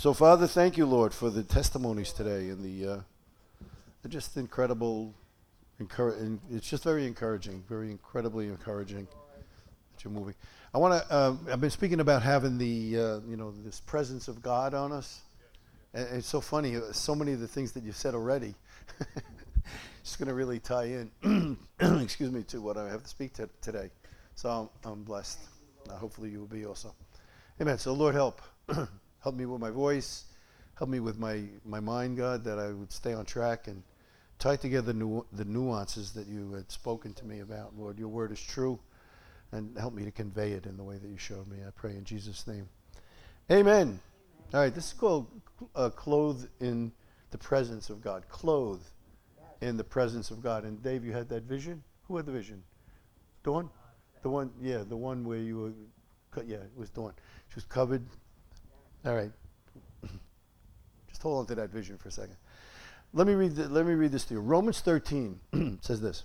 So, Father, thank you, Lord, for the testimonies today and they're just incredible. It's just very encouraging, very incredibly encouraging that you're moving. I want to. I've been speaking about having this presence of God on us, and it's so funny. So many of the things that you said already, it's going to really tie in. Excuse me, to what I have to speak to today. So I'm blessed. Hopefully you will be also. Amen. So Lord, help me with my voice, help me with my mind, God, that I would stay on track and tie together the nuances that you had spoken to me about. Lord, your word is true, and help me to convey it in the way that you showed me. I pray in Jesus' name. Amen. All right, this is called clothe in the presence of God. Clothe in the presence of God. And Dave, you had that vision? Who had the vision? Dawn? The one where you were, it was Dawn. She was covered. All right. Just hold on to that vision for a second. Let me read this to you. Romans 13 says this.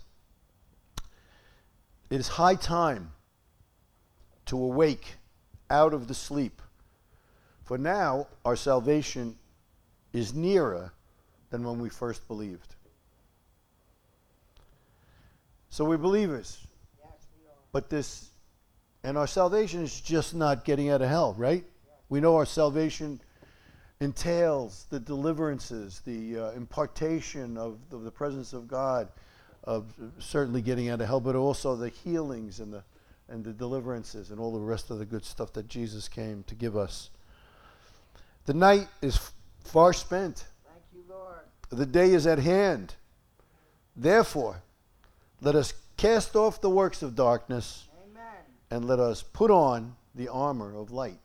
It is high time to awake out of the sleep, for now our salvation is nearer than when we first believed. So we're believers. Yes, we are. And our salvation is just not getting out of hell, right? We know our salvation entails the deliverances, the impartation of the presence of God, of certainly getting out of hell, but also the healings and the deliverances and all the rest of the good stuff that Jesus came to give us. The night is far spent. Thank you, Lord. The day is at hand. Therefore, let us cast off the works of darkness. Amen. And let us put on the armor of light.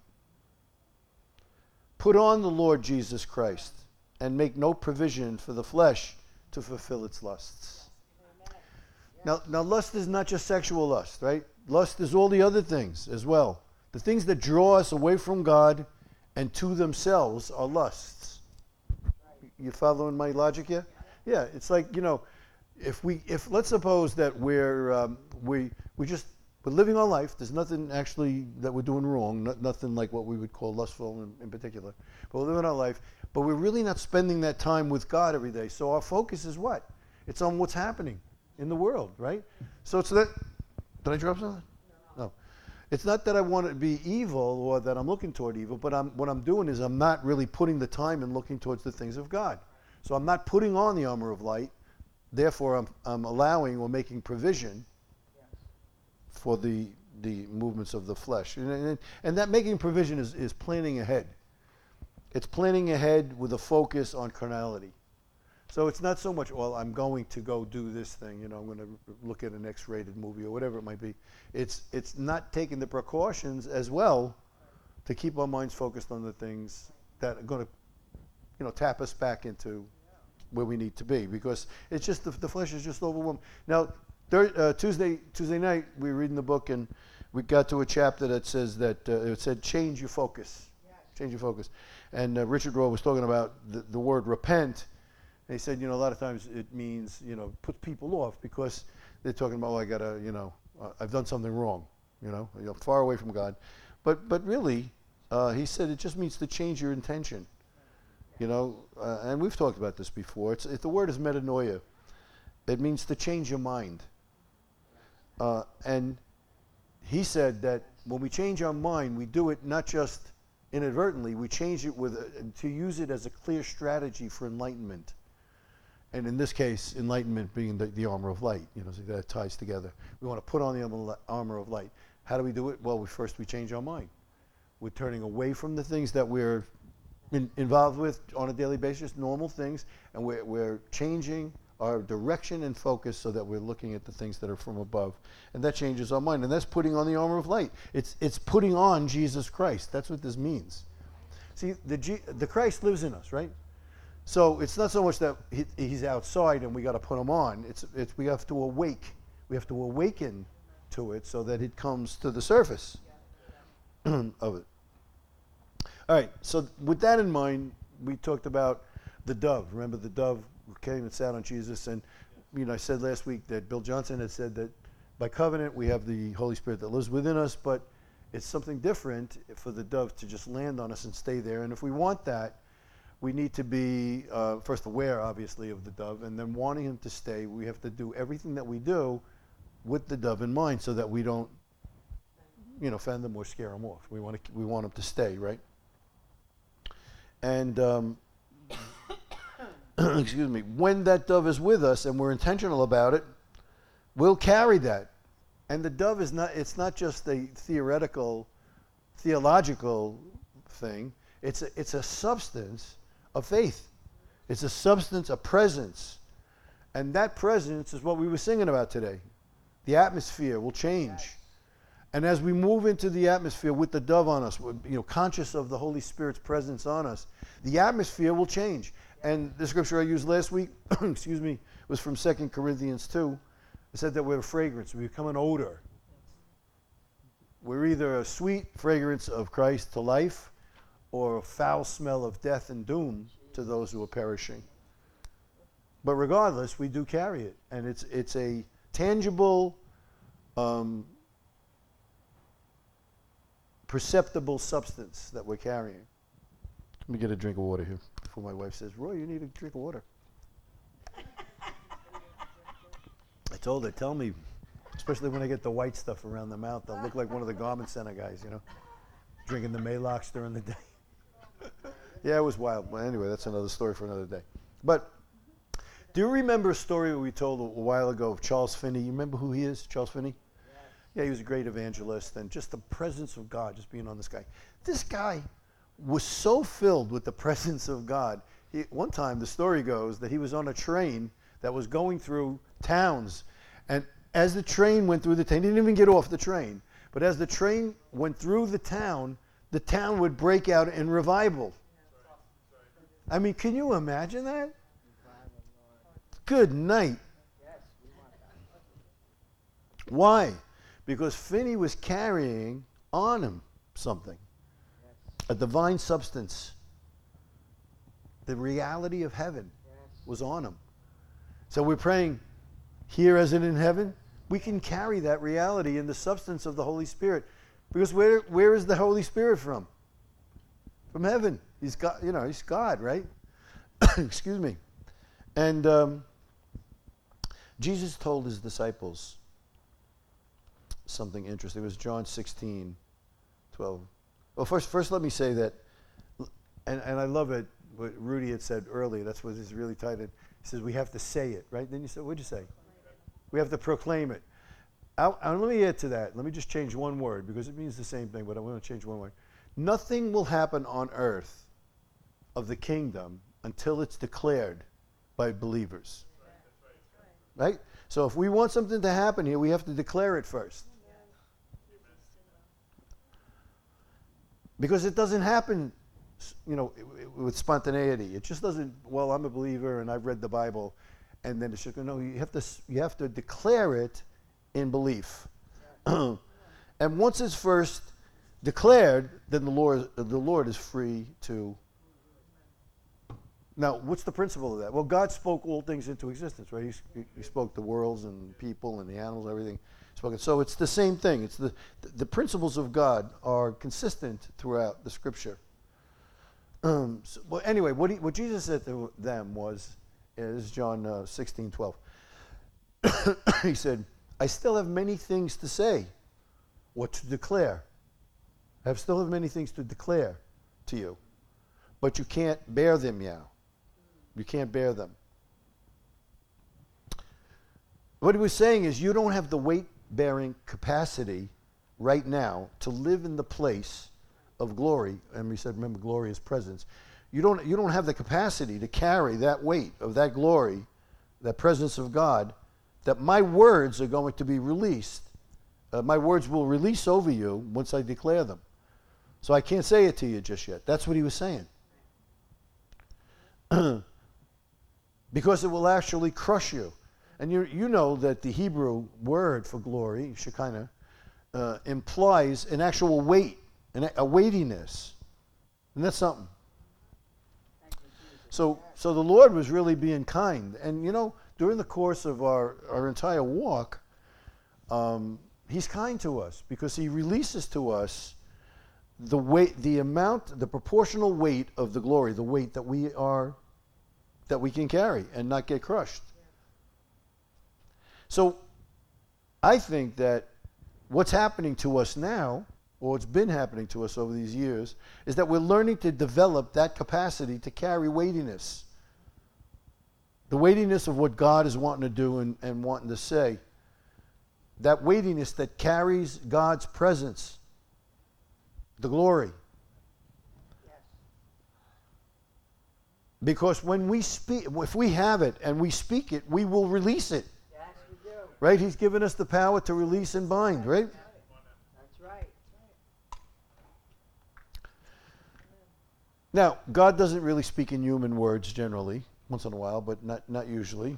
Put on the Lord Jesus Christ and make no provision for the flesh to fulfill its lusts. Amen. Now, lust is not just sexual lust, right? Lust is all the other things as well. The things that draw us away from God and to themselves are lusts. You following my logic here? Yeah, it's like, if let's suppose that we're living our life. There's nothing actually that we're doing wrong, nothing like what we would call lustful in particular. But we're living our life, but we're really not spending that time with God every day. So our focus is what? It's on what's happening in the world, right? So it's that. Did I drop something? No. It's not that I want to be evil or that I'm looking toward evil, but what I'm doing is I'm not really putting the time and looking towards the things of God. So I'm not putting on the armor of light. Therefore, I'm allowing or making provision for the movements of the flesh. And that making provision is planning ahead. It's planning ahead with a focus on carnality. So it's not so much, well, I'm going to go do this thing, I'm going to look at an X-rated movie or whatever it might be. It's not taking the precautions as well to keep our minds focused on the things that are going to, tap us back into where we need to be, because it's just the flesh is just overwhelmed. Now, Tuesday night, we were reading the book, and we got to a chapter that says that it said, change your focus. Yes. Change your focus. And Richard Rohr was talking about the word repent. And he said, a lot of times it means, put people off because they're talking about, I got to, I've done something wrong, I'm far away from God. But really, he said it just means to change your intention, and we've talked about this before. The word is metanoia. It means to change your mind. And he said that when we change our mind, we do it not just inadvertently, we change it to use it as a clear strategy for enlightenment. And in this case, enlightenment being the armor of light, so that ties together. We want to put on the armor of light. How do we do it? Well, we change our mind. We're turning away from the things that we're involved with on a daily basis, normal things, and we're changing our direction and focus so that we're looking at the things that are from above. And that changes our mind. And that's putting on the armor of light. It's putting on Jesus Christ. That's what this means. See, the Christ lives in us, right? So it's not so much that he's outside and we got to put him on. It's we have to awake. We have to awaken to it so that it comes to the surface of it. All right, so with that in mind, we talked about the dove. Remember the dove came and sat on Jesus, and I said last week that Bill Johnson had said that by covenant we have the Holy Spirit that lives within us, but It's something different for the dove to just land on us and stay there. And if we want that, we need to be first aware, obviously, of the dove, and then wanting him to stay. We have to do everything that we do with the dove in mind, so that we don't, offend them or scare them off. We want him to stay, right? And excuse me, when that dove is with us and we're intentional about it, we'll carry that. And the dove it's not just a theological thing. It's a substance of faith. It's a substance, a presence. And that presence is what we were singing about today. The atmosphere will change. And as we move into the atmosphere with the dove on us, conscious of the Holy Spirit's presence on us, the atmosphere will change. And the scripture I used last week, excuse me, was from 2 Corinthians 2. It said that we're a fragrance. We become an odor. We're either a sweet fragrance of Christ to life, or a foul smell of death and doom to those who are perishing. But regardless, we do carry it. And it's a tangible, perceptible substance that we're carrying. Let me get a drink of water here before my wife says, Roy, you need a drink of water. I told her, tell me, especially when I get the white stuff around the mouth, I'll look like one of the garment center guys, drinking the Maalox during the day. Yeah, it was wild. Well, anyway, that's another story for another day. But do you remember a story we told a while ago of Charles Finney? You remember who he is, Charles Finney? Yeah, he was a great evangelist, and just the presence of God, just being on this guy. This guy was so filled with the presence of God. One time, the story goes that he was on a train that was going through towns, and as the train went through the town, he didn't even get off the train, but as the train went through the town would break out in revival. I mean, can you imagine that? Good night. Why? Because Finney was carrying on him something, a divine substance. The reality of heaven was on him. So we're praying, here as in heaven, we can carry that reality in the substance of the Holy Spirit. Because where is the Holy Spirit from? From heaven. He's God, he's God, right? Excuse me. And Jesus told his disciples something interesting. It was John 16, 12. Well, first let me say that, and I love it, what Rudy had said earlier, that's what is really tight. He says we have to say it, right? Then you said, what'd you say? We have to proclaim it. Let me add to that. Let me just change one word, because it means the same thing, but I want to change one word. Nothing will happen on earth of the kingdom until it's declared by believers. Right? So if we want something to happen here, we have to declare it first. Because it doesn't happen, with spontaneity. It just doesn't, well, I'm a believer and I've read the Bible, and then it's just, no, you have to declare it in belief. And once it's first declared, then the Lord is free to. Now, what's the principle of that? Well, God spoke all things into existence, right? He spoke the worlds and people and the animals, everything. So it's the same thing. It's the principles of God are consistent throughout the Scripture. Well, anyway, what Jesus said to them is John 16:12. He said, I still have many things to say or to declare. I still have many things to declare to you, but you can't bear them now. You can't bear them. What he was saying is you don't have the weight-bearing capacity right now to live in the place of glory. And we said, remember, glory is presence. You don't have the capacity to carry that weight of that glory, that presence of God, that my words are going to be released. My words will release over you once I declare them. So I can't say it to you just yet. That's what he was saying. Because it will actually crush you. And you know that the Hebrew word for glory, Shekinah, implies an actual weight, a weightiness. And that's something. So the Lord was really being kind. And during the course of our entire walk, he's kind to us because he releases to us the weight, the amount, the proportional weight of the glory, the weight that we can carry and not get crushed. So I think that what's happening to us now, or what's been happening to us over these years, is that we're learning to develop that capacity to carry weightiness. The weightiness of what God is wanting to do and wanting to say. That weightiness that carries God's presence, the glory. Yes. Because when we speak, if we have it and we speak it, we will release it. Yes, we do. Right? He's given us the power to release and bind, right? That's right. Now, God doesn't really speak in human words generally, once in a while, but not usually.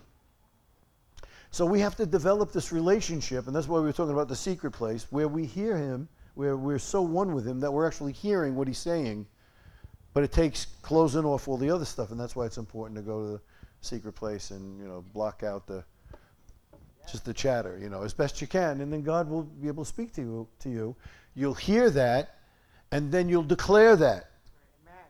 So we have to develop this relationship, and that's why we were talking about the secret place, where we hear him, where we're so one with him that we're actually hearing what he's saying, but it takes closing off all the other stuff, and that's why it's important to go to the secret place and, block out just the chatter, as best you can, and then God will be able to speak to you. You'll hear that, and then you'll declare that. Amen.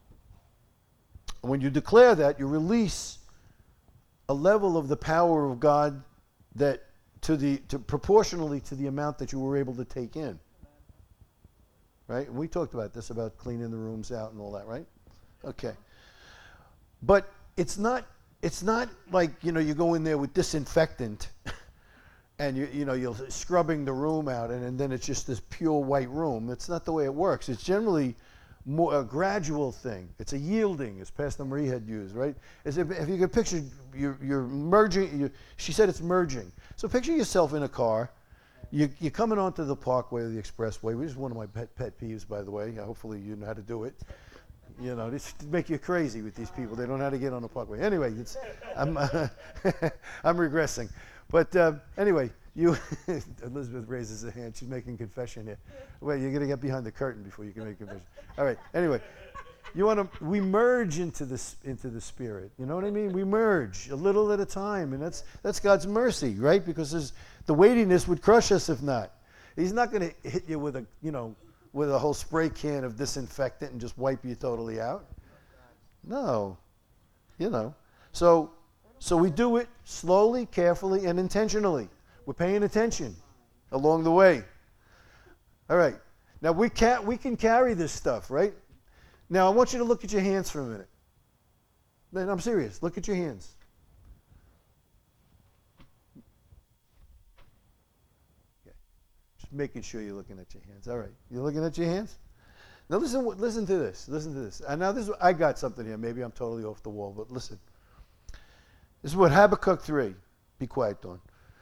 And when you declare that, you release a level of the power of God that proportionally to the amount that you were able to take in. Right? And we talked about this, about cleaning the rooms out and all that, right? Okay. But it's not like, you go in there with disinfectant and you're scrubbing the room out and then it's just this pure white room. It's not the way it works. It's generally more a gradual thing. It's a yielding, as Pastor Marie had used, right? As if you could picture, you're merging. She said it's merging. So picture yourself in a car. You're coming onto the parkway or the expressway, which is one of my pet peeves, by the way. Hopefully you know how to do it. This make you crazy with these people. They don't know how to get on the parkway. Anyway, I'm regressing. But anyway, Elizabeth raises her hand. She's making confession here. Wait, you're going to get behind the curtain before you can make confession. All right. Anyway, we merge into the Spirit. You know what I mean? We merge a little at a time, and that's God's mercy, right? Because the weightiness would crush us if not. He's not going to hit you with a whole spray can of disinfectant and just wipe you totally out. No, So we do it slowly, carefully, and intentionally. We're paying attention along the way. All right. Now we can carry this stuff, right? Now I want you to look at your hands for a minute. Man, I'm serious. Look at your hands. Okay. Just making sure you're looking at your hands. All right. You're looking at your hands? Now listen to this. Listen to this. And now I got something here. Maybe I'm totally off the wall, but listen. This is what Habakkuk 3. Be quiet, Dawn.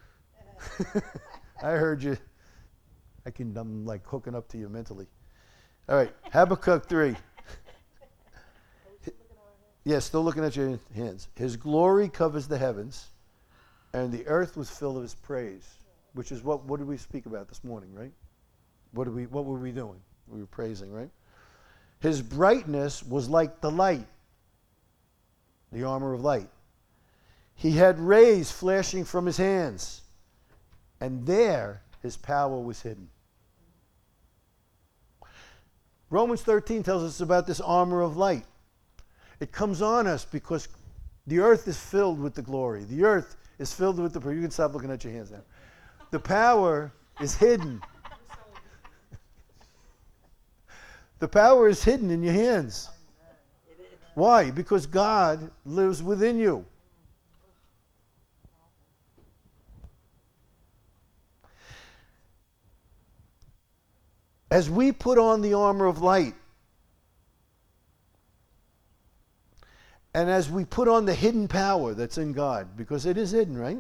I heard you. I'm like hooking up to you mentally. All right, Habakkuk 3. Yes, still looking at your hands. His glory covers the heavens, and the earth was filled with his praise, which is what did we speak about this morning, right? What were we doing? We were praising, right? His brightness was like the light, the armor of light. He had rays flashing from his hands, and there his power was hidden. Romans 13 tells us about this armor of light. It comes on us because the earth is filled with the glory. The earth is filled with the... You can stop looking at your hands now. The power is hidden. The power is hidden in your hands. Why? Because God lives within you. As we put on the armor of light, and as we put on the hidden power that's in God, because it is hidden, right?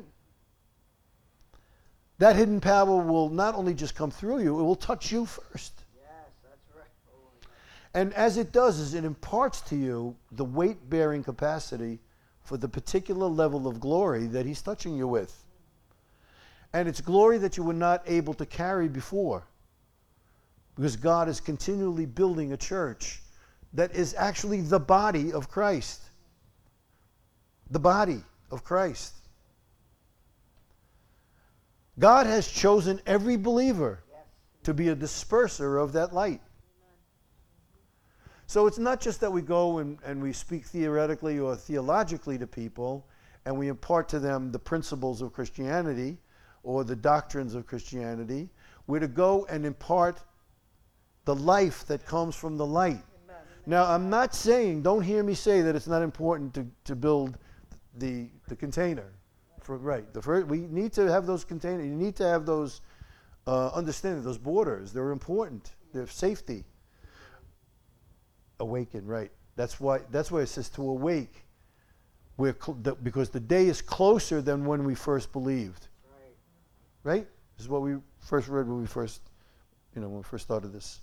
That hidden power will not only just come through you, it will touch you first. Yes, that's right. And as it does, is it imparts to you the weight-bearing capacity for the particular level of glory that he's touching you with. And it's glory that you were not able to carry before. Because God is continually building a church that is actually the body of Christ. The body of Christ. God has chosen every believer Yes. to be a disperser of that light. So it's not just that we go and we speak theoretically or theologically to people and we impart to them the principles of Christianity or the doctrines of Christianity. We're to go and impart the life that comes from the light. Amen. Now, I'm not saying, don't hear me say that it's not important to build the container. We need to have those containers. You need to have those understanding, those borders. They're important. They're safety. Awaken, right. That's why it says to awake. Because the day is closer than when we first believed. Right. Right? This is what we first read when we first started this.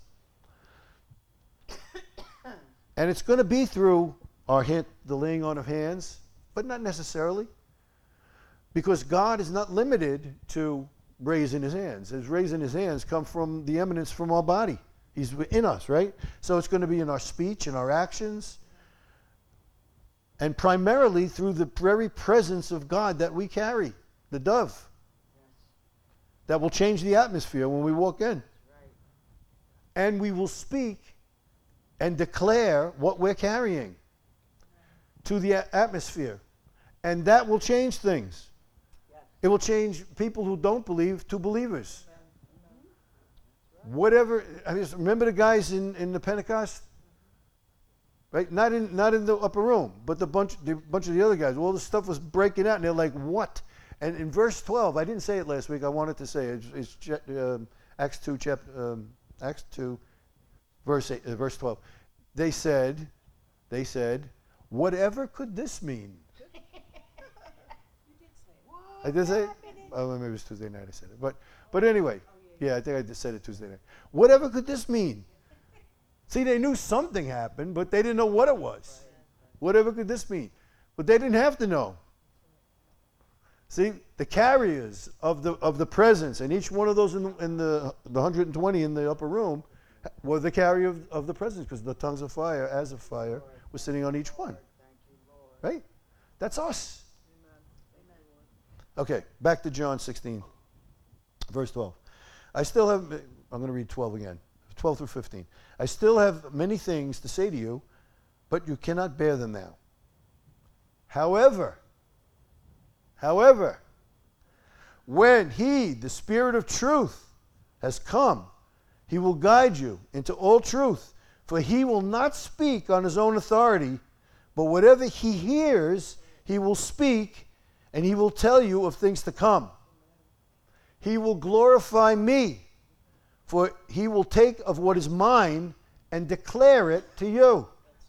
And it's going to be through the laying on of hands, but not necessarily. Because God is not limited to raising his hands. His raising his hands come from the eminence from our body. He's in us, right? So it's going to be in our speech and our actions. And primarily through the very presence of God that we carry, the dove. Yes. That will change the atmosphere when we walk in. Right. And we will speak and declare what we're carrying to the atmosphere. And that will change things. Yes. It will change people who don't believe to believers. Amen. Whatever, remember the guys in the Pentecost? Right? Not in the upper room, but the bunch of the other guys. All the stuff was breaking out, and they're like, what? And in verse 12, I didn't say it last week, I wanted to say it. It's Acts 2, verse 12. They said, whatever could this mean? I did say it? Oh, maybe it was Tuesday night I said it. But anyway, yeah, I think I just said it Tuesday night. Whatever could this mean? See, they knew something happened, but they didn't know what it was. Whatever could this mean? But they didn't have to know. See, the carriers of the presence, and each one of those in the 120 in the upper room were the carrier of the presence, because the tongues of fire, as of fire, were sitting on each one. Thank you, Lord. Right? That's us. Amen. Okay, back to John 16, verse 12. I'm going to read 12 again, 12 through 15. I still have many things to say to you, but you cannot bear them now. However, when he, the Spirit of truth, has come, he will guide you into all truth, for he will not speak on his own authority, but whatever he hears, he will speak, and he will tell you of things to come. He will glorify me, for he will take of what is mine and declare it to you.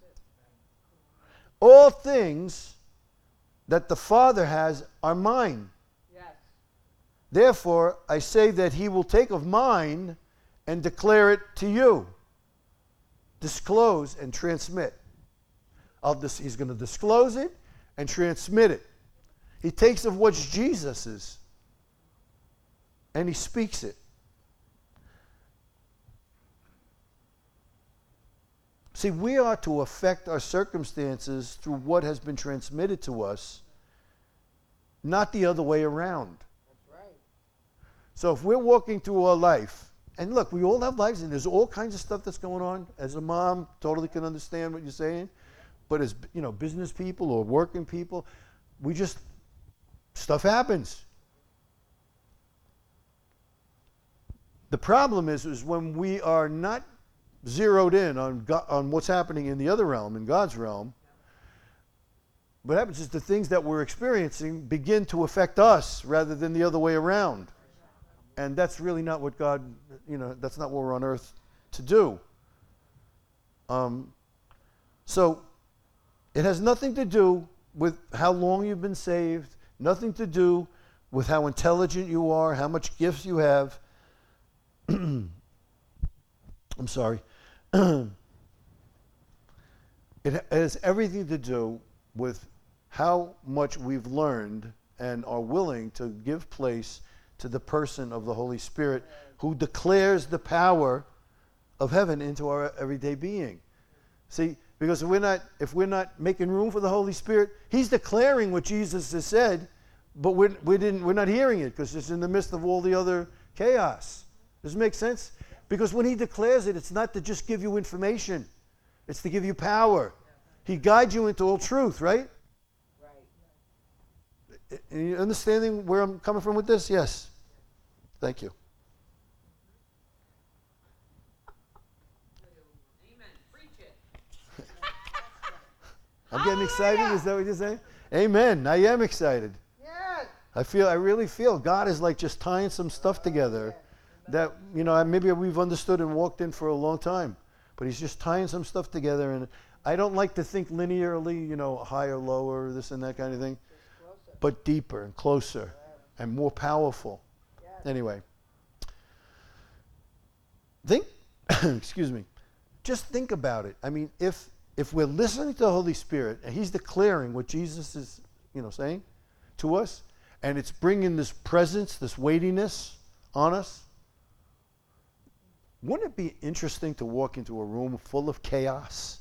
All things that the Father has are mine. Yes. Therefore, I say that he will take of mine and declare it to you. Disclose and transmit. He's going to disclose it and transmit it. He takes of what's Jesus's and he speaks it. See, we are to affect our circumstances through what has been transmitted to us, not the other way around. That's right. So if we're walking through our life, and look, we all have lives, and there's all kinds of stuff that's going on. As a mom, totally can understand what you're saying. But as business people or working people, stuff happens. The problem is when we are not zeroed in on what's happening in the other realm, in God's realm, what happens is the things that we're experiencing begin to affect us rather than the other way around. And that's really not what God, that's not what we're on earth to do. So it has nothing to do with how long you've been saved, nothing to do with how intelligent you are, how much gifts you have. I'm sorry. It has everything to do with how much we've learned and are willing to give place to the person of the Holy Spirit who declares the power of heaven into our everyday being. See, because if we're not making room for the Holy Spirit, he's declaring what Jesus has said, but we're not hearing it because it's in the midst of all the other chaos. Does it make sense? Because when he declares it, it's not to just give you information. It's to give you power. He guides you into all truth, right? Right. Are you understanding where I'm coming from with this? Yes. Thank you. Amen. Preach it. I'm getting excited. Is that what you're saying? Amen. I am excited. Yes. I really feel God is like just tying some stuff together that, maybe we've understood and walked in for a long time. But he's just tying some stuff together. And I don't like to think linearly, higher, lower, this and that kind of thing. Closer. But deeper and closer and more powerful. Yes. Anyway. Excuse me. Just think about it. I mean, if we're listening to the Holy Spirit and he's declaring what Jesus is, saying to us, and it's bringing this presence, this weightiness on us, wouldn't it be interesting to walk into a room full of chaos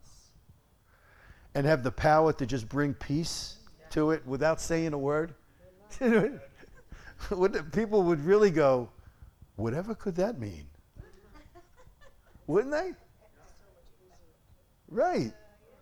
and have the power to just bring peace to it without saying a word? People would really go, whatever could that mean? Wouldn't they? Right.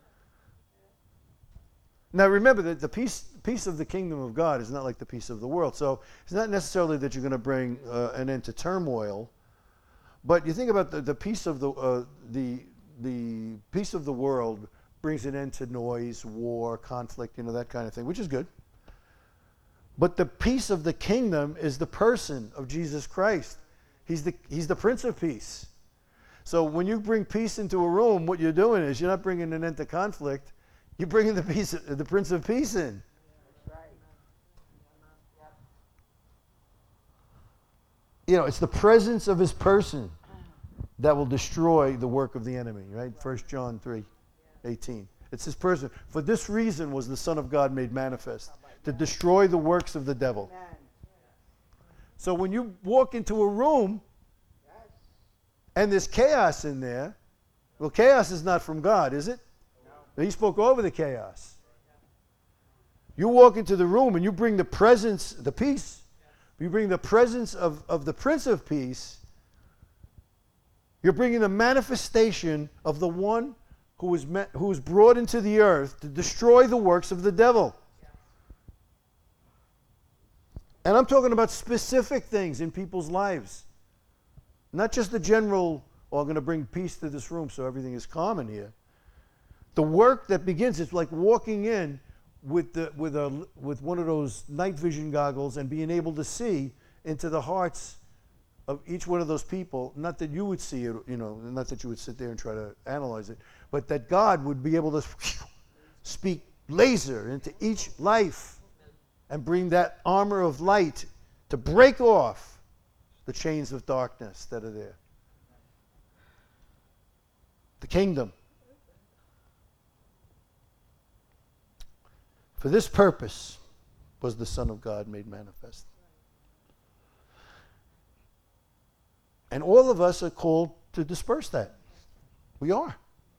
Now remember that the peace of the kingdom of God is not like the peace of the world. So it's not necessarily that you're going to bring an end to turmoil, but you think about the peace of the peace of the world brings an end to noise, war, conflict, that kind of thing, which is good. But the peace of the kingdom is the person of Jesus Christ. He's the Prince of Peace. So when you bring peace into a room, what you're doing is you're not bringing an end to conflict. You're bringing the Prince of Peace in. That's right. It's the presence of his person that will destroy the work of the enemy, right? 1 John 3:18. It's his person. For this reason was the Son of God made manifest, to destroy the works of the devil. Amen. So when you walk into a room and there's chaos in there, well, chaos is not from God, is it? No. He spoke over the chaos. You walk into the room and you bring the presence, the peace. You bring the presence of the Prince of Peace. You're bringing the manifestation of the one who was brought into the earth to destroy the works of the devil. And I'm talking about specific things in people's lives. Not just the general, I'm going to bring peace to this room so everything is calm in here. The work that begins, it's like walking in with one of those night vision goggles and being able to see into the hearts of each one of those people. Not that you would see it, not that you would sit there and try to analyze it, but that God would be able to speak laser into each life and bring that armor of light to break off the chains of darkness that are there. The kingdom. For this purpose was the Son of God made manifest. And all of us are called to disperse that. We are.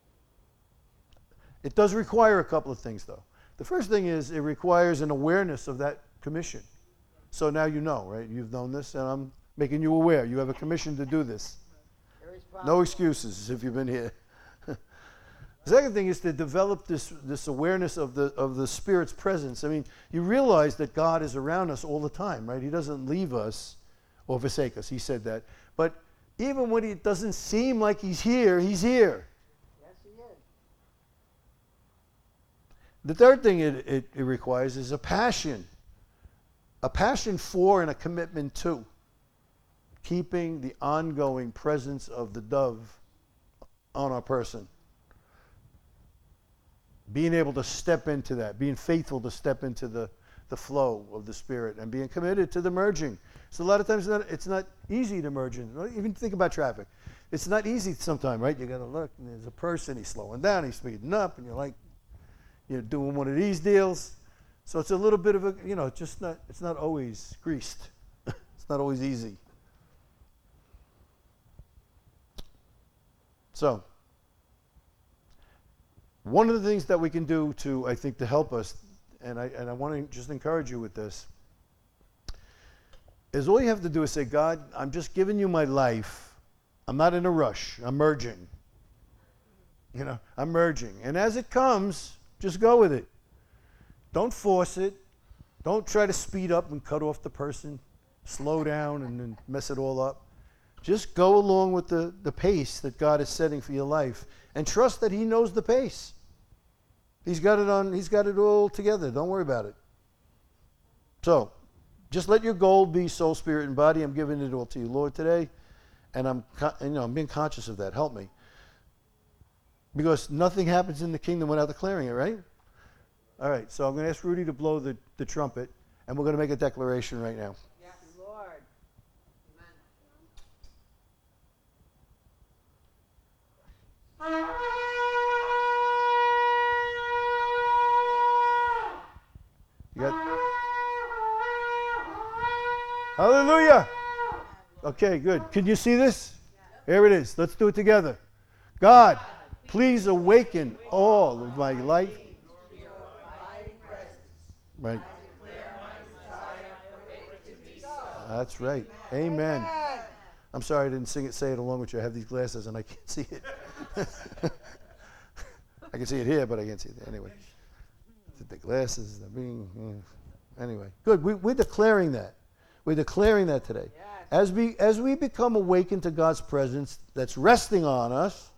It does require a couple of things, though. The first thing is it requires an awareness of that commission. So now you know, right? You've known this, and I'm making you aware. You have a commission to do this. No excuses if you've been here. The second thing is to develop this awareness of the Spirit's presence. I mean, you realize that God is around us all the time, right? He doesn't leave us or forsake us. He said that. But even when it doesn't seem like he's here, he's here. Yes, he is. The third thing it requires is a passion for and a commitment to keeping the ongoing presence of the dove on our person. Being able to step into that, being faithful to step into the flow of the Spirit and being committed to the merging. So a lot of times it's not easy to merge in. Even think about traffic. It's not easy sometimes, right? You got to look, and there's a person, he's slowing down, he's speeding up, and you're doing one of these deals. So it's a little bit of a, it's not always greased. It's not always easy. So, one of the things that we can do to help us and I want to just encourage you with this, is all you have to do is say, God, I'm just giving you my life. I'm not in a rush. I'm merging. I'm merging. And as it comes, just go with it. Don't force it. Don't try to speed up and cut off the person. Slow down and then mess it all up. Just go along with the pace that God is setting for your life, and trust that He knows the pace. He's got it all together. Don't worry about it. So, just let your goal be soul, spirit, and body. I'm giving it all to you, Lord, today, and I'm being conscious of that. Help me, because nothing happens in the kingdom without declaring it, right? All right. So I'm going to ask Rudy to blow the trumpet, and we're going to make a declaration right now. Yes, Lord. You got? Hallelujah. Okay, good. Can you see this? Here it is. Let's do it together. God, please awaken all of my life. Right. That's right. Amen. I'm sorry I didn't say it along with you. I have these glasses and I can't see it. I can see it here, but I can't see it there. Anyway. The glasses, anyway. Good. We're declaring that. We're declaring that today. Yes. As we become awakened to God's presence that's resting on us,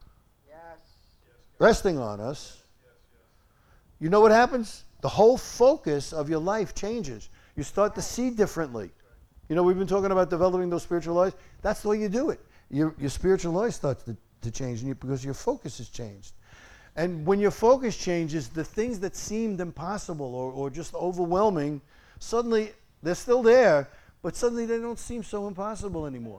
resting on us, you know what happens? The whole focus of your life changes. You start to see differently. We've been talking about developing those spiritual lives. That's the way you do it. Your spiritual life starts to change because your focus has changed. And when your focus changes, the things that seemed impossible or just overwhelming, suddenly they're still there, but suddenly they don't seem so impossible anymore.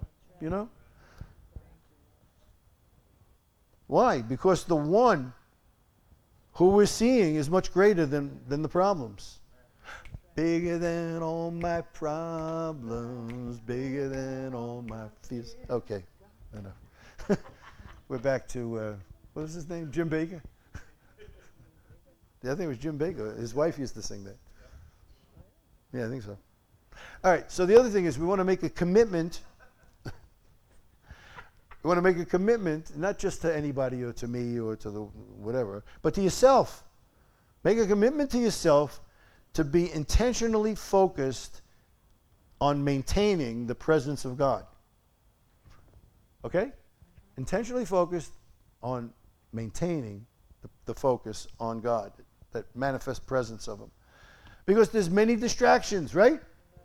Why? Because the one who we're seeing is much greater than the problems. Bigger than all my problems, bigger than all my fears. Okay, enough. We're back to, what was his name? Jim Baker? Yeah, I think it was Jim Baker. His wife used to sing that. Yeah, I think so. All right, so the other thing is we want to make a commitment. We want to make a commitment, not just to anybody or to me or to the whatever, but to yourself. Make a commitment to yourself to be intentionally focused on maintaining the presence of God. Okay? Intentionally focused on maintaining the focus on God, that manifest presence of Him. Because there's many distractions, right?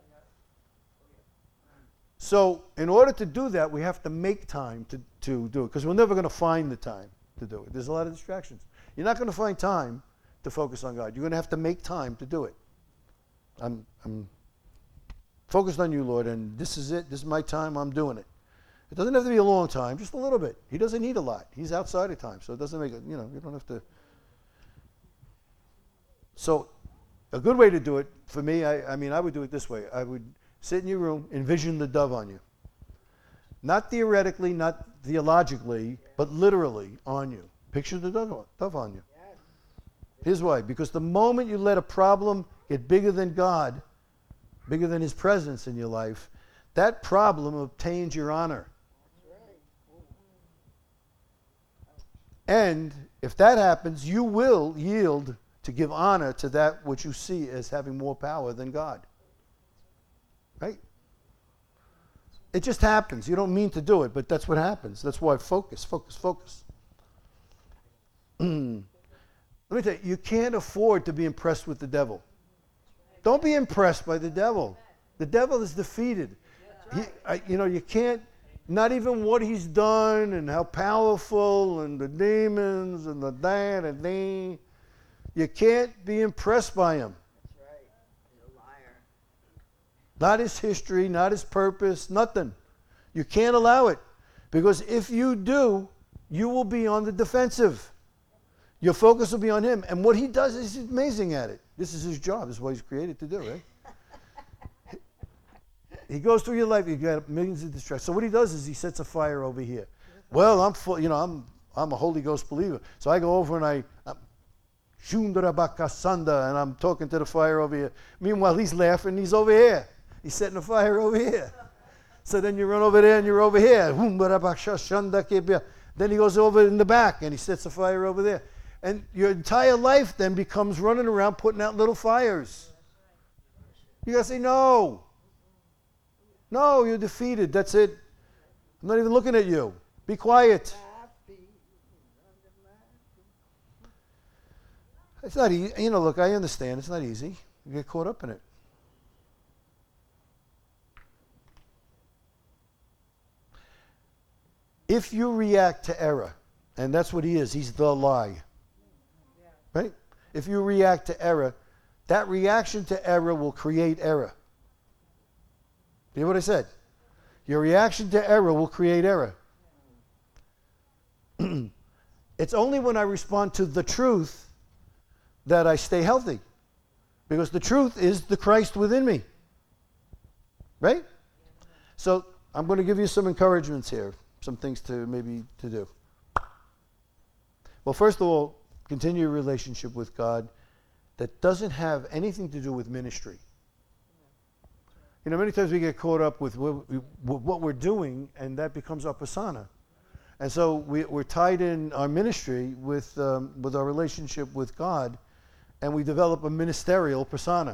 So in order to do that, we have to make time to do it, because we're never going to find the time to do it. There's a lot of distractions. You're not going to find time to focus on God. You're going to have to make time to do it. I'm focused on you, Lord, and this is it. This is my time. I'm doing it. It doesn't have to be a long time, just a little bit. He doesn't need a lot. He's outside of time, so it doesn't make it, you don't have to. So a good way to do it, for me, I would do it this way. I would sit in your room, envision the dove on you. Not theoretically, not theologically, but literally on you. Picture the dove on you. Yes. Here's why. Because the moment you let a problem get bigger than God, bigger than His presence in your life, that problem obtains your honor. And if that happens, you will yield to give honor to that which you see as having more power than God. Right? It just happens. You don't mean to do it, but that's what happens. That's why focus. Let me tell you can't afford to be impressed with the devil. Don't be impressed by the devil. The devil is defeated. You can't, not even what he's done and how powerful and the demons and the that and the. You can't be impressed by him. That's right. He's a liar. Not his history, not his purpose, nothing. You can't allow it. Because if you do, you will be on the defensive. Your focus will be on him. And what he does is he's amazing at it. This is his job. This is what he's created to do, right? He goes through your life. You've got millions of distractions. So what he does is he sets a fire over here. Well, I'm a Holy Ghost believer. So I go over and Shundarabakasanda, and I'm talking to the fire over here. Meanwhile, he's laughing. He's over here. He's setting the fire over here. So then you run over there and you're over here. Then he goes over in the back and he sets the fire over there. And your entire life then becomes running around putting out little fires. You got to say, no. No, you're defeated. That's it. I'm not even looking at you. Be quiet. It's not easy. You know, look, I understand. It's not easy. You get caught up in it. If you react to error, and that's what he is, he's the lie. Right? If you react to error, that reaction to error will create error. You hear what I said? Your reaction to error will create error. It's only when I respond to the truth that I stay healthy. Because the truth is the Christ within me. Right? So I'm going to give you some encouragements here. Some things to maybe to do. Well, first of all, continue your relationship with God that doesn't have anything to do with ministry. You know, many times we get caught up with what we're doing, and that becomes our persona. And so we're tied in our ministry with our relationship with God, and we develop a ministerial persona.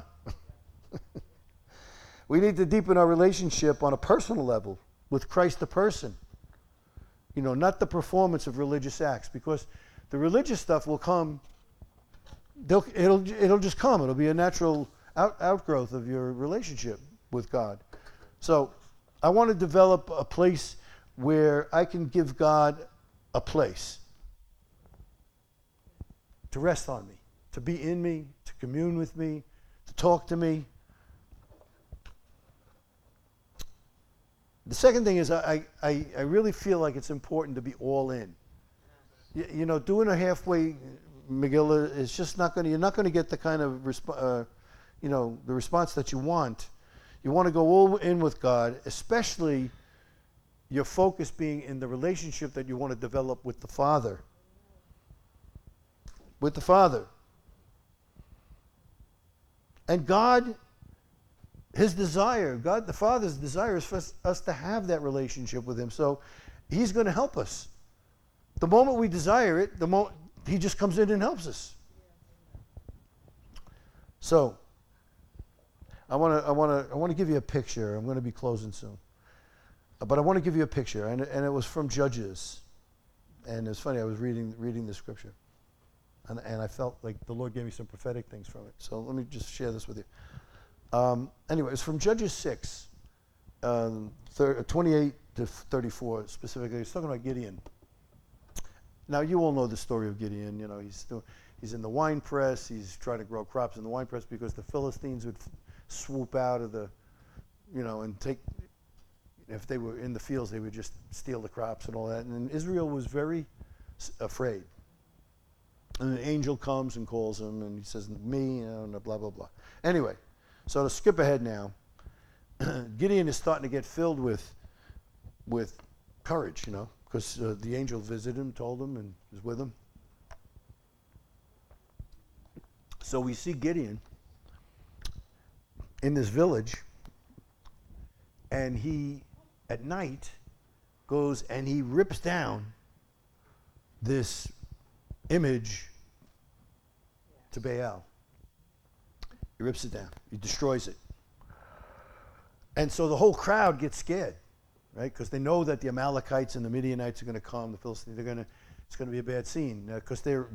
We need to deepen our relationship on a personal level with Christ the person. You know, not the performance of religious acts, because the religious stuff will come. It'll just come. It'll be a natural outgrowth of your relationship with God. So, I want to develop a place where I can give God a place to rest on me, to be in me, to commune with me, to talk to me. The second thing is I really feel like it's important to be all in. You know, doing a halfway Megillah is just not going to, you're not going to get the kind of, the response that you want. You want to go all in with God, especially your focus being in the relationship that you want to develop with the Father. With the Father. And God, His desire, God the Father's desire is for us to have that relationship with Him. So He's going to help us. The moment we desire it, the moment He just comes in and helps us. So I want to give you a picture. I'm going to be closing soon, but I want to give you a picture, and it was from Judges, and it's funny. I was reading the scripture, and I felt like the Lord gave me some prophetic things from it. So let me just share this with you. Anyway, it's from Judges 6, 28 to 34 specifically. It's talking about Gideon. Now, you all know the story of Gideon. You know, he's in the wine press. He's trying to grow crops in the wine press because the Philistines would swoop out of the, and take, if they were in the fields, they would just steal the crops and all that. And Israel was very afraid. And an angel comes and calls him, and he says, me, and blah, blah, blah. Anyway, so to skip ahead now, Gideon is starting to get filled with courage, because the angel visited him, told him, and was with him. So we see Gideon in this village, and he, at night, goes and he rips down this image to Baal. He rips it down. He destroys it. And so the whole crowd gets scared. Right, because they know that the Amalekites and the Midianites are going to come. The Philistines, it's going to be a bad scene because they're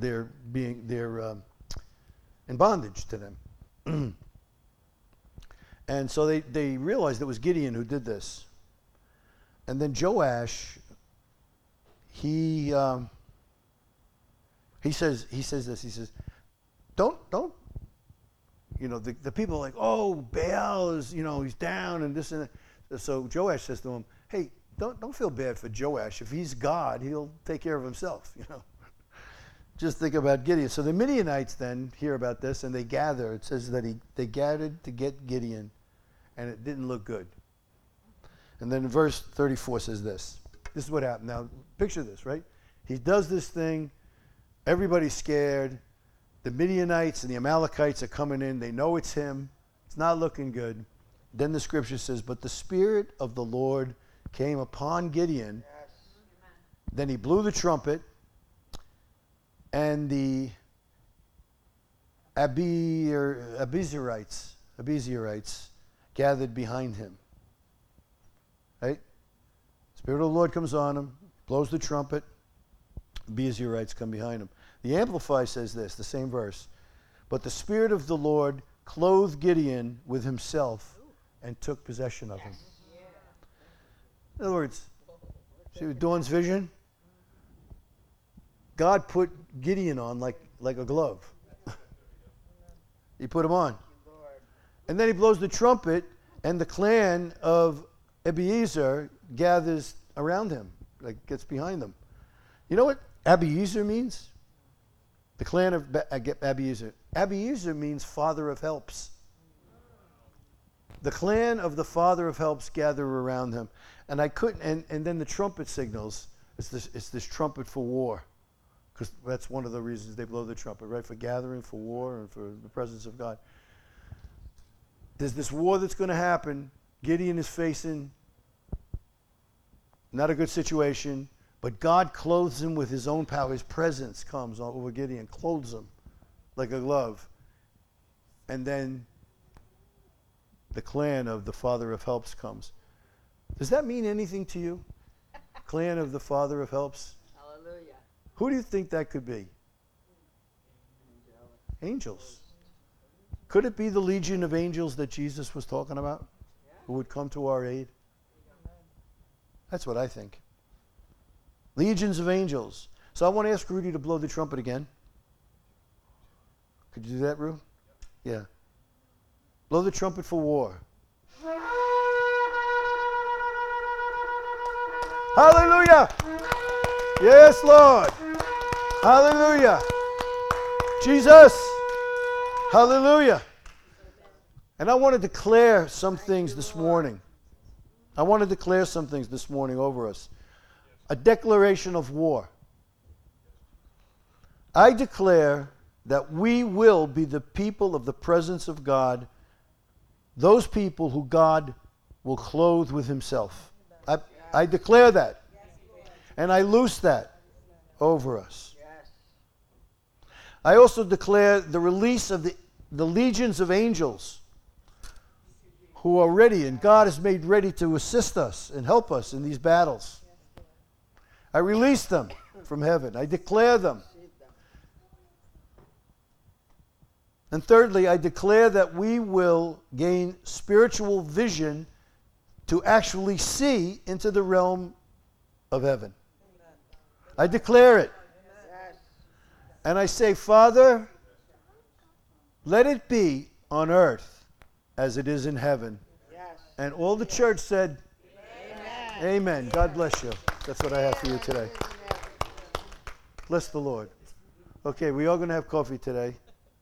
in bondage to them. And so they realized it was Gideon who did this. And then Joash, he says this. He says, don't. The people are like, oh, Baal is, he's down and this and that. So Joash says to him, hey, don't feel bad for Joash. If he's God, he'll take care of himself, Just think about Gideon. So the Midianites then hear about this, and they gather. It says that they gathered to get Gideon, and it didn't look good. And then verse 34 says this. This is what happened. Now, picture this, right? He does this thing. Everybody's scared. The Midianites and the Amalekites are coming in. They know it's him. It's not looking good. Then the scripture says, but the Spirit of the Lord came upon Gideon. Yes. Then he blew the trumpet, and the Abiezrites gathered behind him. Right? Spirit of the Lord comes on him, blows the trumpet. Abiezrites come behind him. The Amplified says this, the same verse. But the Spirit of the Lord clothed Gideon with himself and took possession of him. In other words, see with Dawn's vision? God put Gideon on like a glove. He put him on. And then he blows the trumpet, and the clan of Abiezer gathers around him, like gets behind them. You know what Abiezer means? The clan of Abiezer. Abiezer means father of helps. The clan of the father of helps gather around him. And I couldn't, and then the trumpet signals, it's this trumpet for war. Because that's one of the reasons they blow the trumpet, right? For gathering, for war, and for the presence of God. There's this war that's going to happen. Gideon is facing not a good situation, but God clothes him with his own power. His presence comes over Gideon, clothes him like a glove. And then the clan of the father of helps comes. Does that mean anything to you? Clan of the father of helps? Hallelujah. Who do you think that could be? Angels. Could it be the legion of angels that Jesus was talking about? Who would come to our aid? That's what I think. Legions of angels. So I want to ask Rudy to blow the trumpet again. Could you do that, Ru? Yeah. Blow the trumpet for war. Hallelujah! Yes, Lord. Hallelujah. Jesus. Hallelujah. And I want to declare some things this morning. I want to declare some things this morning over us. A declaration of war. I declare that we will be the people of the presence of God, those people who God will clothe with himself. I declare that. And I loose that over us. I also declare the release of the legions of angels who are ready, and God has made ready to assist us and help us in these battles. I release them from heaven. I declare them. And thirdly, I declare that we will gain spiritual vision to actually see into the realm of heaven. I declare it. And I say, Father, let it be on earth as it is in heaven. And all the church said, Amen. Amen. God bless you. That's what I have for you today. Bless the Lord. Okay, we are going to have coffee today.